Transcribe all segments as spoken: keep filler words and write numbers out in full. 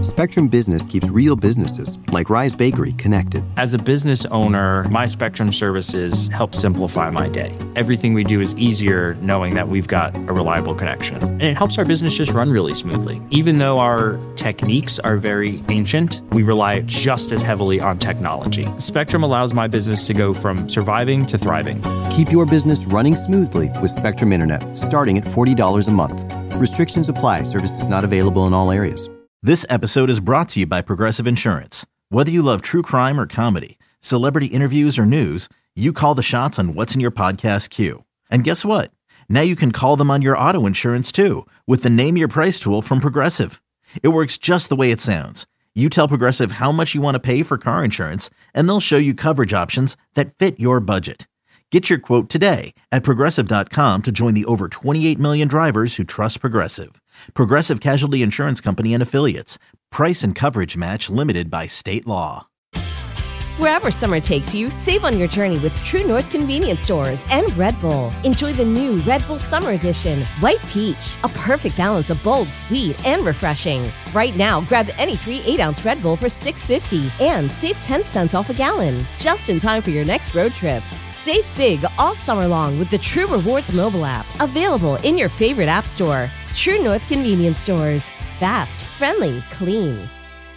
Spectrum Business keeps real businesses, like Rise Bakery, connected. As a business owner, my Spectrum services help simplify my day. Everything we do is easier knowing that we've got a reliable connection. And it helps our business just run really smoothly. Even though our techniques are very ancient, we rely just as heavily on technology. Spectrum allows my business to go from surviving to thriving. Keep your business running smoothly with Spectrum Internet, starting at forty dollars a month. Restrictions apply. Services not available in all areas. This episode is brought to you by Progressive Insurance. Whether you love true crime or comedy, celebrity interviews or news, you call the shots on what's in your podcast queue. And guess what? Now you can call them on your auto insurance too with the Name Your Price tool from Progressive. It works just the way it sounds. You tell Progressive how much you want to pay for car insurance, and they'll show you coverage options that fit your budget. Get your quote today at Progressive dot com to join the over twenty-eight million drivers who trust Progressive. Progressive Casualty Insurance Company and Affiliates. Price and coverage match limited by state law. Wherever summer takes you, save on your journey with True North Convenience Stores and Red Bull. Enjoy the new Red Bull Summer Edition, White Peach, a perfect balance of bold, sweet, and refreshing. Right now, grab any three eight-ounce Red Bull for six dollars and fifty cents and save ten cents off a gallon, just in time for your next road trip. Save big all summer long with the True Rewards mobile app, available in your favorite app store. True North Convenience Stores. Fast, friendly, clean.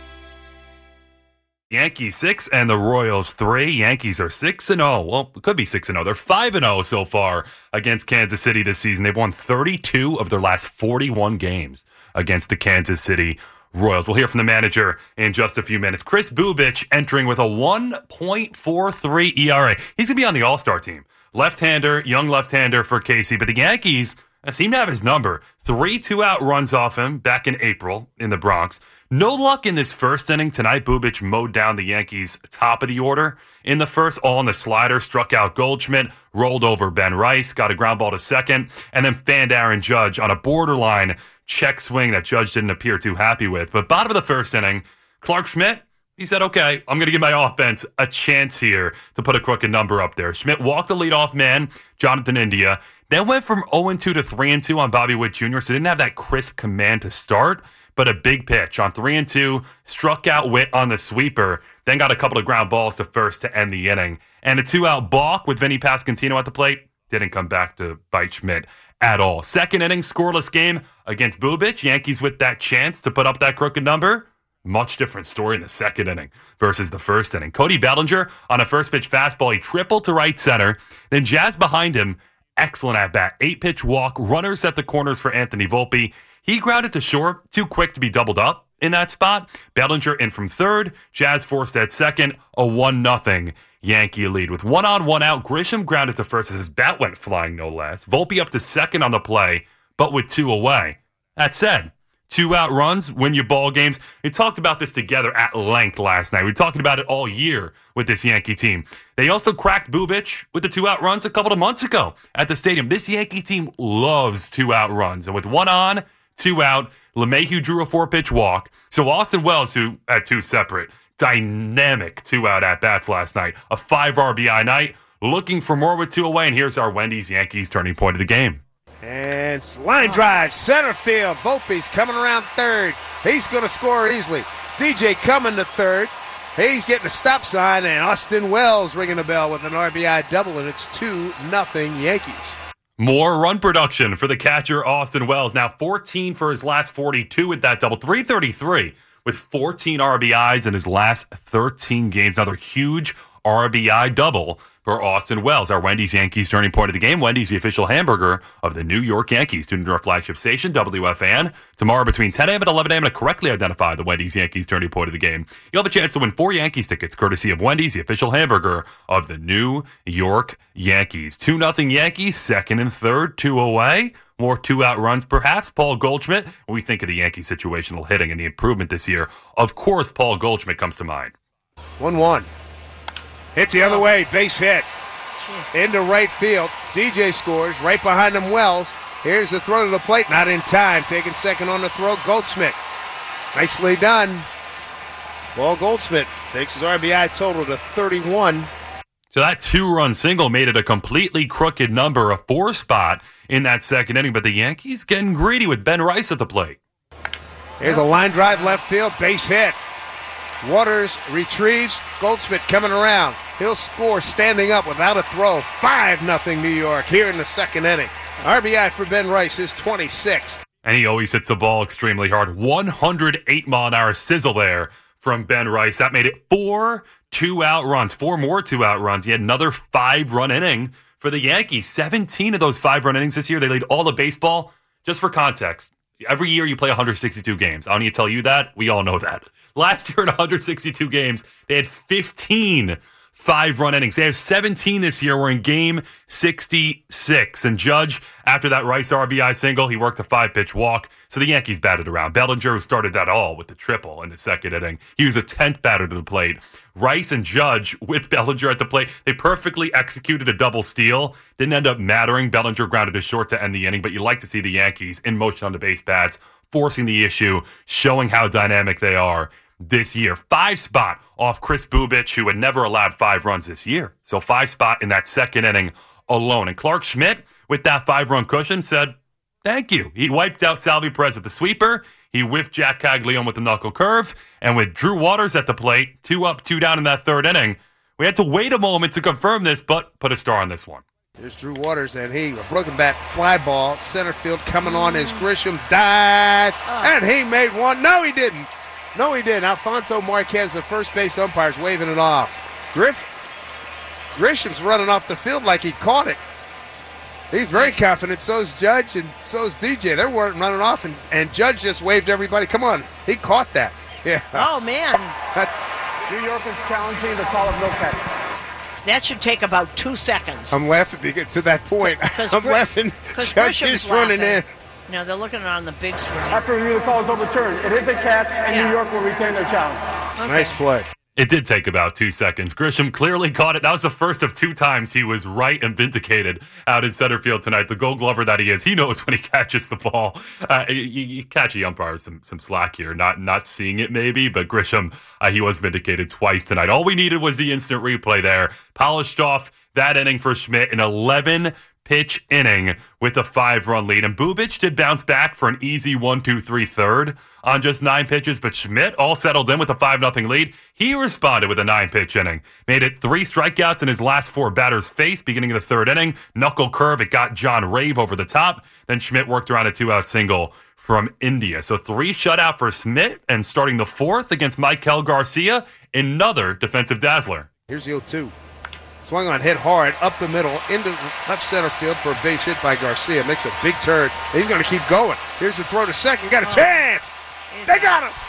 Yankees six and the Royals three. Yankees are six and oh. Well, it could be six and oh. They're five and oh so far against Kansas City this season. They've won thirty-two of their last forty-one games against the Kansas City Royals. We'll hear from the manager in just a few minutes. Kris Bubic entering with a one point four three E R A. He's going to be on the All-Star team. Left-hander, young left-hander for K C. But the Yankees seem to have his number. Three two-out runs off him back in April in the Bronx. No luck in this first inning. Tonight, Bubic mowed down the Yankees' top of the order. In the first, all on the slider, struck out Goldschmidt, rolled over Ben Rice, got a ground ball to second, and then fanned Aaron Judge on a borderline check swing that Judge didn't appear too happy with. But bottom of the first inning, Clark Schmidt, he said, okay, I'm going to give my offense a chance here to put a crooked number up there. Schmidt walked the leadoff man, Jonathan India, then went from oh and two to three and two on Bobby Witt Junior, so didn't have that crisp command to start, but a big pitch on three and two, struck out Witt on the sweeper, then got a couple of ground balls to first to end the inning. And a two-out balk with Vinny Pasquantino at the plate didn't come back to bite Schmidt at all. Second inning, scoreless game against Bubic. Yankees with that chance to put up that crooked number. Much different story in the second inning versus the first inning. Cody Bellinger on a first-pitch fastball, he tripled to right center, then Jazz behind him. Excellent at-bat. Eight-pitch walk, runners at the corners for Anthony Volpe. He grounded to short, too quick to be doubled up in that spot. Bellinger in from third. Jazz forced at second. A one nothing Yankee lead. With one on, one out, Grisham grounded to first as his bat went flying, no less. Volpe up to second on the play, but with two away. That said, two out runs win you ball games. We talked about this together at length last night. We were talking about it all year with this Yankee team. They also cracked Bubic with the two out runs a couple of months ago at the stadium. This Yankee team loves two out runs. And with one on, two out, LeMahieu drew a four-pitch walk. So Austin Wells, who had two separate, dynamic two-out at-bats last night. A five R B I night. Looking for more with two away. And here's our Wendy's Yankees turning point of the game. And line drive, center field. Volpe's coming around third. He's going to score easily. D J coming to third. He's getting a stop sign, and Austin Wells ringing the bell with an R B I double, and it's two nothing Yankees. More run production for the catcher, Austin Wells. Now fourteen for his last forty-two with that double. three thirty-three with fourteen R B Is in his last thirteen games. Another huge R B I double for Austin Wells. Our Wendy's Yankees turning point of the game. Wendy's, the official hamburger of the New York Yankees. Tune into our flagship station, W F A N, tomorrow between ten a.m. and eleven a.m. to correctly identify the Wendy's Yankees turning point of the game. You'll have a chance to win four Yankees tickets, courtesy of Wendy's, the official hamburger of the New York Yankees. two nothing Yankees, second and third, two away. More two-out runs, perhaps. Paul Goldschmidt. When we think of the Yankee situational hitting and the improvement this year, of course, Paul Goldschmidt comes to mind. one one. Hit the other way, base hit. Into right field. D J scores. Right behind him, Wells. Here's the throw to the plate. Not in time. Taking second on the throw, Goldschmidt. Nicely done. Paul Goldschmidt takes his R B I total to thirty-one. So that two-run single made it a completely crooked number, a four spot in that second inning. But the Yankees getting greedy with Ben Rice at the plate. Here's a line drive left field, base hit. Waters retrieves. Goldschmidt coming around. He'll score standing up without a throw. five nothing New York here in the second inning. R B I for Ben Rice, his twenty-sixth. And he always hits the ball extremely hard. one hundred eight mile an hour sizzle there from Ben Rice. That made it four two-out runs, four more two-out runs. He had another five-run inning for the Yankees. seventeen of those five-run innings this year. They lead all of baseball. Just for context, every year you play one hundred sixty-two games. I don't need to tell you that. We all know that. Last year in one hundred sixty-two games, they had fifteen five-run innings. They have seventeen this year. We're in game sixty-six. And Judge, after that Rice R B I single, he worked a five-pitch walk. So the Yankees batted around. Bellinger, who started that all with the triple in the second inning, he was a tenth batter to the plate. Rice and Judge with Bellinger at the plate, they perfectly executed a double steal. Didn't end up mattering. Bellinger grounded to short to end the inning, but you like to see the Yankees in motion on the base bats, forcing the issue, showing how dynamic they are this year. Five spot off Chris Bubic, who had never allowed five runs this year. So five spot in that second inning alone. And Clark Schmidt, with that five-run cushion, said, thank you. He wiped out Salvi Perez at the sweeper. He whiffed Jack Caglione with the knuckle curve. And with Drew Waters at the plate, two up, two down in that third inning, we had to wait a moment to confirm this, but put a star on this one. Here's Drew Waters, and he, a broken bat fly ball, center field coming on as Grisham dives, and he made one. No, he didn't. No, he didn't. Alfonso Marquez, the first base umpire, is waving it off. Griff, Grisham's running off the field like he caught it. He's very confident. So's Judge and so's D J. They're running off, and, and Judge just waved everybody. Come on. He caught that. Yeah. Oh, man. New York is challenging the call of no catch. That should take about two seconds. I'm laughing to get to that point. I'm Gr- laughing. Judge is running in. No, they're looking on the big screen. After review, the call is overturned. It is a catch, and Yeah. New York will retain their challenge. Okay. Nice play. It did take about two seconds. Grisham clearly caught it. That was the first of two times he was right and vindicated out in center field tonight. The gold glover that he is, he knows when he catches the ball. Uh, you, you catch a umpire some some slack here, not not seeing it maybe, but Grisham, uh, he was vindicated twice tonight. All we needed was the instant replay there. Polished off that inning for Schmidt, an eleven pitch inning with a five-run lead. And Bubic did bounce back for an easy one two three third on just nine pitches, but Schmidt all settled in with a five nothing lead. He responded with a nine-pitch inning. Made it three strikeouts in his last four batters faced, beginning of the third inning. Knuckle curve, it got John Rave over the top. Then Schmidt worked around a two-out single from India. So three shutout for Schmidt, and starting the fourth against Michael Garcia, another defensive dazzler. Here's the oh two. Swung on, hit hard, up the middle, into left center field for a base hit by Garcia. Makes a big turn. He's going to keep going. Here's the throw to second. Got a Oh. chance. Is They that- got him.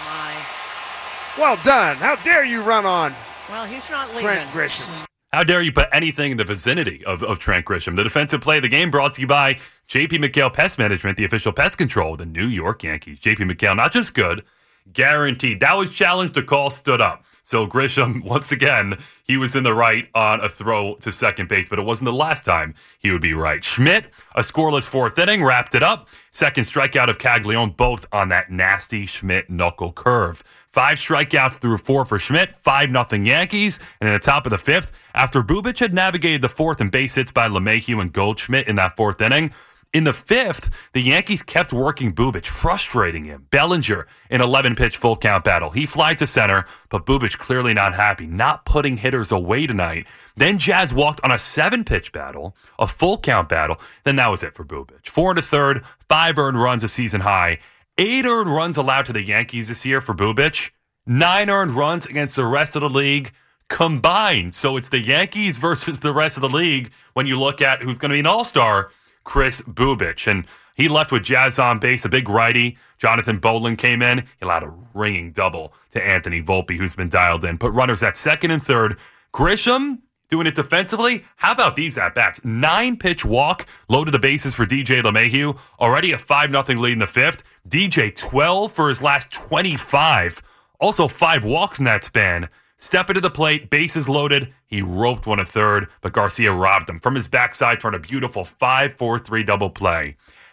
Oh, Well done. How dare you run on my. Well, he's not leaving. Trent Grisham. How dare you put anything in the vicinity of, of Trent Grisham? The defensive play of the game brought to you by J P McHale Pest Management, the official pest control of the New York Yankees. J P McHale, not just good, guaranteed. That was challenged. The call stood up. So Grisham, once again, he was in the right on a throw to second base, but it wasn't the last time he would be right. Schmidt, a scoreless fourth inning, wrapped it up. Second strikeout of Caglione, both on that nasty Schmidt knuckle curve. Five strikeouts through four for Schmidt, five nothing Yankees. And in the top of the fifth, after Bubic had navigated the fourth and base hits by LeMahieu and Goldschmidt in that fourth inning, in the fifth, the Yankees kept working Bubic, frustrating him. Bellinger, an eleven-pitch full count battle. He flied to center, but Bubic clearly not happy, not putting hitters away tonight. Then Jazz walked on a seven-pitch battle, a full count battle. Then that was it for Bubic. Four and a third, five earned runs, a season high. Eight earned runs allowed to the Yankees this year for Bubic. Nine earned runs against the rest of the league combined. So it's the Yankees versus the rest of the league when you look at who's going to be an all-star, Chris Bubic. And he left with Jazz on base, a big righty. Jonathan Boland came in. He allowed a ringing double to Anthony Volpe, who's been dialed in. Put runners at second and third. Grisham doing it defensively. How about these at-bats? Nine-pitch walk, loaded the bases for D J LeMahieu. Already a five nothing lead in the fifth. D J twelve for his last twenty-five. Also five walks in that span. Step into the plate, bases loaded. He roped one a third, but Garcia robbed him from his backside for a beautiful five four three double play.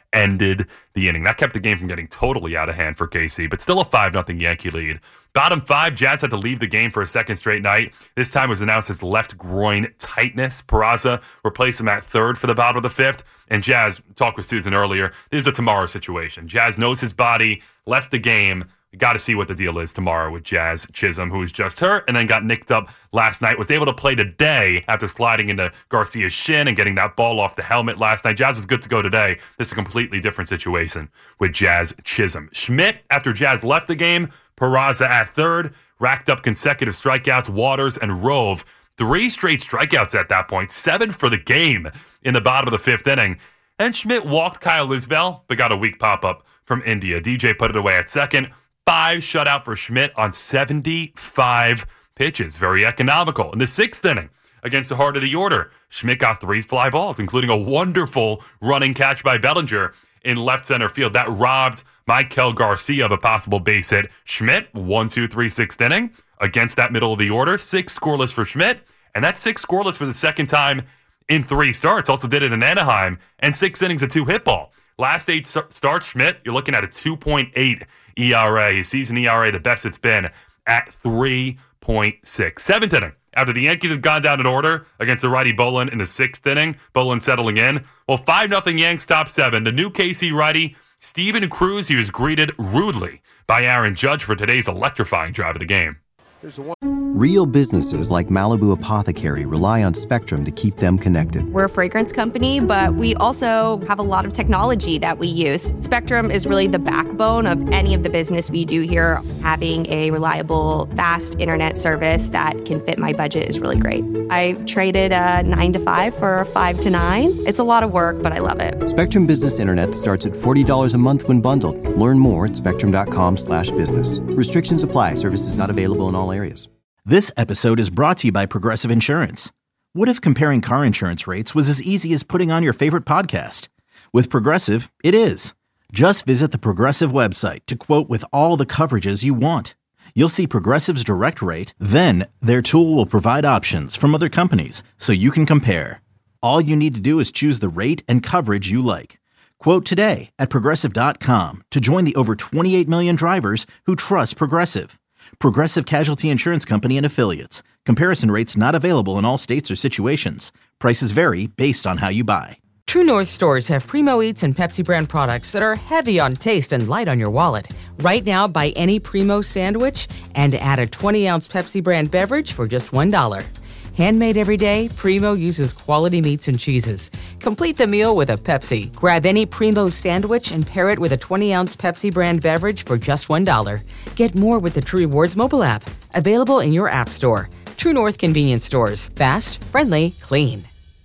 ended the inning. That kept the game from getting totally out of hand for K C, but still a five nothing Yankee lead. Bottom five, Jazz had to leave the game for a second straight night. This time was announced as left groin tightness. Peraza replaced him at third for the bottom of the fifth. And Jazz, talked with Susan earlier, this is a tomorrow situation. Jazz knows his body, left the game. We got to see what the deal is tomorrow with Jazz Chisholm, who was just hurt and then got nicked up last night. Was able to play today after sliding into Garcia's shin and getting that ball off the helmet last night. Jazz is good to go today. This is a completely different situation with Jazz Chisholm. Schmidt, after Jazz left the game, Peraza at third, racked up consecutive strikeouts. Waters and Rove, three straight strikeouts at that point, seven for the game in the bottom of the fifth inning. And Schmidt walked Kyle Isbell, but got a weak pop-up from India. D J put it away at second. Five shutout for Schmidt on seventy-five pitches. Very economical. In the sixth inning, against the heart of the order, Schmidt got three fly balls, including a wonderful running catch by Bellinger in left center field. That robbed Michael Garcia of a possible base hit. Schmidt, one, two, three, sixth inning, against that middle of the order. Six scoreless for Schmidt, and that's six scoreless for the second time in three starts. Also did it in Anaheim, and six innings of two hit ball. Last eight starts, Schmidt, you're looking at a two point eight E R A. His season E R A, the best it's been, at three point six. Seventh inning. After the Yankees had gone down in order against the righty Bolin in the sixth inning, Bolin settling in. Well, five nothing Yanks top seven. The new K C righty, Steven Cruz, he was greeted rudely by Aaron Judge for today's electrifying drive of the game. Here's the one. Real businesses like Malibu Apothecary rely on Spectrum to keep them connected. We're a fragrance company, but we also have a lot of technology that we use. Spectrum is really the backbone of any of the business we do here. Having a reliable, fast internet service that can fit my budget is really great. I traded a nine to five for a five to nine. It's a lot of work, but I love it. Spectrum Business Internet starts at forty dollars a month when bundled. Learn more at spectrum.com slash business. Restrictions apply. Services not available in all areas. This episode is brought to you by Progressive Insurance. What if comparing car insurance rates was as easy as putting on your favorite podcast? With Progressive, it is. Just visit the Progressive website to quote with all the coverages you want. You'll see Progressive's direct rate, then their tool will provide options from other companies so you can compare. All you need to do is choose the rate and coverage you like. Quote today at Progressive dot com to join the over twenty-eight million drivers who trust Progressive. Progressive Casualty Insurance Company and Affiliates. Comparison rates not available in all states or situations. Prices vary based on how you buy. True North stores have Primo Eats and Pepsi brand products that are heavy on taste and light on your wallet. Right now, buy any Primo sandwich and add a twenty ounce Pepsi brand beverage for just one dollar. Handmade every day, Primo uses quality meats and cheeses. Complete the meal with a Pepsi. Grab any Primo sandwich and pair it with a twenty ounce Pepsi brand beverage for just one dollar. Get more with the True Rewards mobile app. Available in your app store. True North Convenience Stores. Fast, friendly, clean.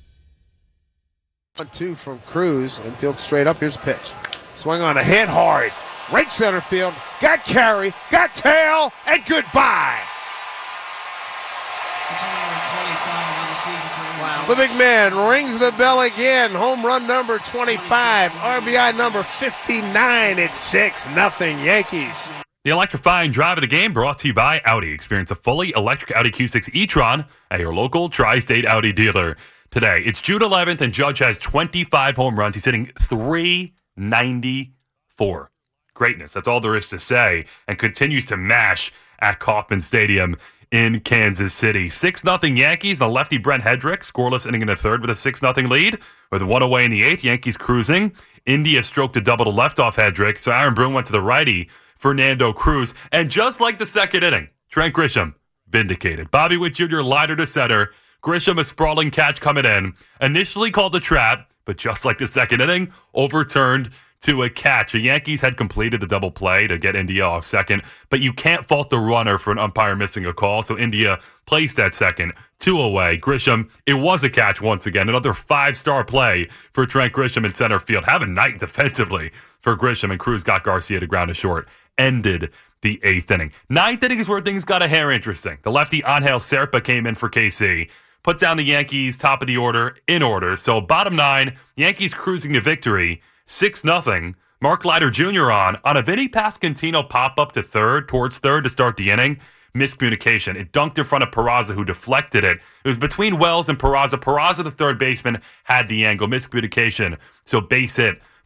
One, two from Cruz. Infield straight up. Here's a pitch. Swung on a hit hard. Right center field. Got carry. Got tail. And goodbye. Wow. The big man rings the bell again. Home run number twenty-five. R B I number fifty-nine. It's six nothing Yankees. The electrifying drive of the game brought to you by Audi. Experience a fully electric Audi Q six e-tron at your local Tri-State Audi dealer today. It's June eleventh, and Judge has twenty-five home runs. He's hitting three ninety-four. Greatness. That's all there is to say, and continues to mash at Kauffman Stadium in Kansas City. six nothing Yankees. The lefty Brent Hedrick, scoreless inning in the third with a six nothing lead. With one away in the eighth, Yankees cruising. India stroked a double to left off Hedrick, so Aaron Boone went to the righty, Fernando Cruz. And just like the second inning, Trent Grisham vindicated. Bobby Witt Junior liner to center. Grisham, a sprawling catch coming in. Initially called a trap, but just like the second inning, overturned to a catch. The Yankees had completed the double play to get India off second, but you can't fault the runner for an umpire missing a call, so India placed that second. Two away. Grisham, it was a catch once again. Another five-star play for Trent Grisham in center field. Have a night defensively for Grisham, and Cruz got Garcia to ground to short. Ended the eighth inning. Ninth inning is where things got a hair interesting. The lefty Angel Serpa came in for K C. Put down the Yankees, top of the order, in order. So bottom nine, Yankees cruising to victory. six nothing. Mark Leiter Junior on. On a Vinny Pasquantino pop-up to third, towards third to start the inning. Miscommunication. It dunked in front of Peraza, who deflected it. It was between Wells and Peraza. Peraza, the third baseman, had the angle. Miscommunication. So base hit for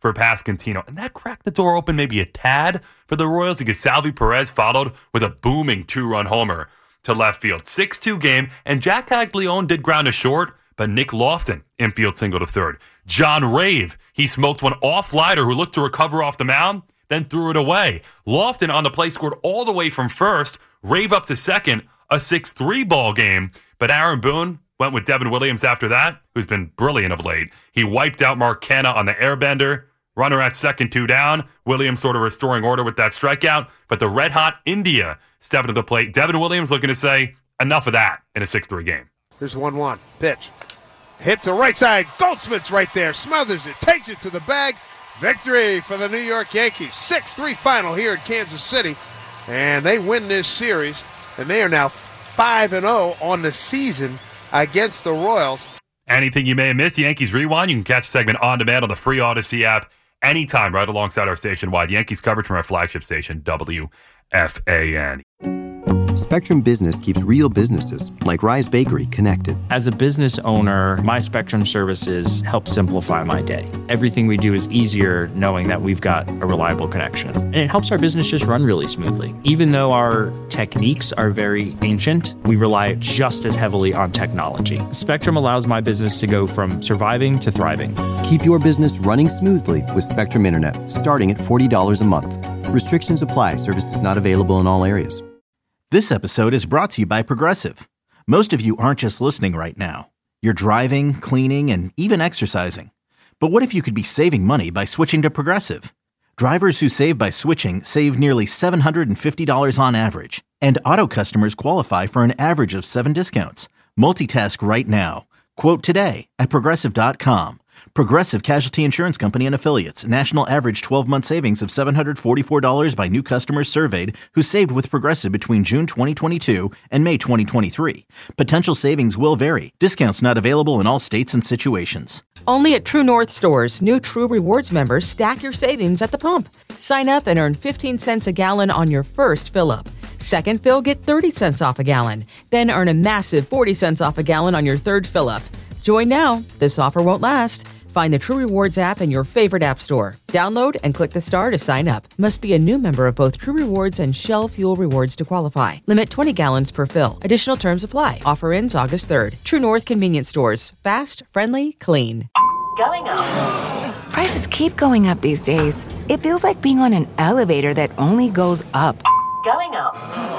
for Pasquantino. And that cracked the door open maybe a tad for the Royals because Salvi Perez followed with a booming two-run homer to left field. six two game, and Jack Caglione did ground to short, but Nick Lofton infield single to third. John Rave, he smoked one off-lighter who looked to recover off the mound, then threw it away. Lofton on the play scored all the way from first, Rave up to second, a six three ball game. But Aaron Boone went with Devin Williams after that, who's been brilliant of late. He wiped out Mark Canha on the airbender. Runner at second, two down. Williams sort of restoring order with that strikeout. But the red-hot India stepping to the plate. Devin Williams looking to say, enough of that in a six three game. Here's one one. Pitch. Hit to right side. Goldsmith's right there. Smothers it. Takes it to the bag. Victory for the New York Yankees. six three final here in Kansas City. And they win this series. And they are now five and oh on the season against the Royals. Anything you may have missed, Yankees Rewind, you can catch the segment on demand on the free Odyssey app anytime right alongside our station-wide Yankees coverage from our flagship station, W F A N. Spectrum Business keeps real businesses, like Rise Bakery, connected. As a business owner, my Spectrum services help simplify my day. Everything we do is easier knowing that we've got a reliable connection. And it helps our business just run really smoothly. Even though our techniques are very ancient, we rely just as heavily on technology. Spectrum allows my business to go from surviving to thriving. Keep your business running smoothly with Spectrum Internet, starting at forty dollars a month. Restrictions apply. Services not available in all areas. This episode is brought to you by Progressive. Most of you aren't just listening right now. You're driving, cleaning, and even exercising. But what if you could be saving money by switching to Progressive? Drivers who save by switching save nearly seven hundred fifty dollars on average. And auto customers qualify for an average of seven discounts. Multitask right now. Quote today at Progressive dot com. Progressive Casualty Insurance Company and Affiliates. National average twelve-month savings of seven hundred forty-four dollars by new customers surveyed who saved with Progressive between June twenty twenty-two and May twenty twenty-three. Potential savings will vary. Discounts not available in all states and situations. Only at True North stores, new True Rewards members stack your savings at the pump. Sign up and earn fifteen cents a gallon on your first fill-up. Second fill, get thirty cents off a gallon. Then earn a massive forty cents off a gallon on your third fill-up. Join now. This offer won't last. Find the True Rewards app in your favorite app store. Download and click the star to sign up. Must be a new member of both True Rewards and Shell Fuel Rewards to qualify. Limit twenty gallons per fill. Additional terms apply. Offer ends August third. True North Convenience Stores. Fast, friendly, clean. Going up. Prices keep going up these days. It feels like being on an elevator that only goes up. Going up.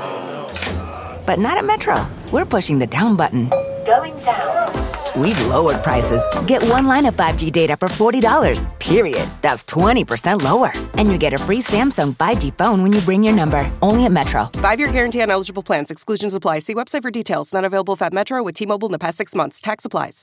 But not at Metro. We're pushing the down button. Going down. We've lowered prices. Get one line of five G data for forty dollars, period. That's twenty percent lower. And you get a free Samsung five G phone when you bring your number. Only at Metro. Five-year guarantee on eligible plans. Exclusions apply. See website for details. Not available if at Metro with T-Mobile in the past six months. Tax applies.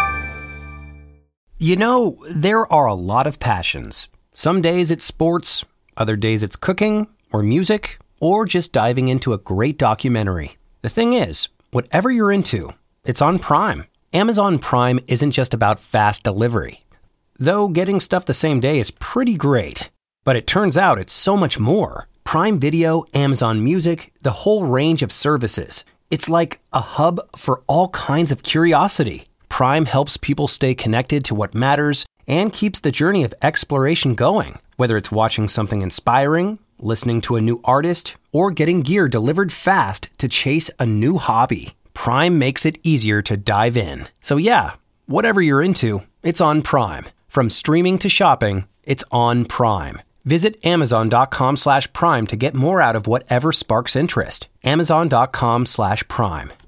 You know, there are a lot of passions. Some days it's sports. Other days it's cooking or music or just diving into a great documentary. The thing is, whatever you're into, it's on Prime. Amazon Prime isn't just about fast delivery. Though getting stuff the same day is pretty great. But it turns out it's so much more. Prime Video, Amazon Music, the whole range of services. It's like a hub for all kinds of curiosity. Prime helps people stay connected to what matters and keeps the journey of exploration going. Whether it's watching something inspiring, listening to a new artist, or getting gear delivered fast to chase a new hobby. Prime makes it easier to dive in. So yeah, whatever you're into, it's on Prime. From streaming to shopping, it's on Prime. Visit amazon.com slash prime to get more out of whatever sparks interest. Amazon.com slash prime.